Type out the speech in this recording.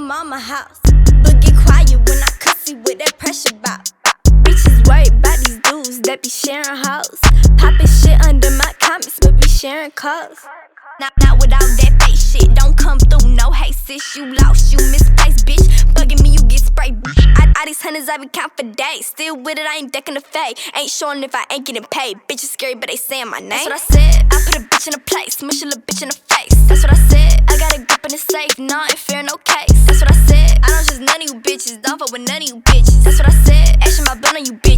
mama house. But get quiet when I cussy with that pressure bout. Bitches worried about these dudes that be sharing hoes. Poppin' shit under my comments, but be sharing calls. Not without that fake shit, don't come through, no hate sis. You lost, you misplaced, bitch. Bugging me, you get sprayed. All these hundreds I been count for days. Still with it, I ain't decking the fade. Ain't showing if I ain't getting paid. Bitches scary, but they saying my name. That's what I said. I put a bitch in a place, smush a little bitch in the face. That's what I said. I got a grip in the safe, no, I ain't fear no case. That's what I said. I don't just none of you bitches, don't fuck with none of you bitches. That's what I said. Action my blunt on you bitches.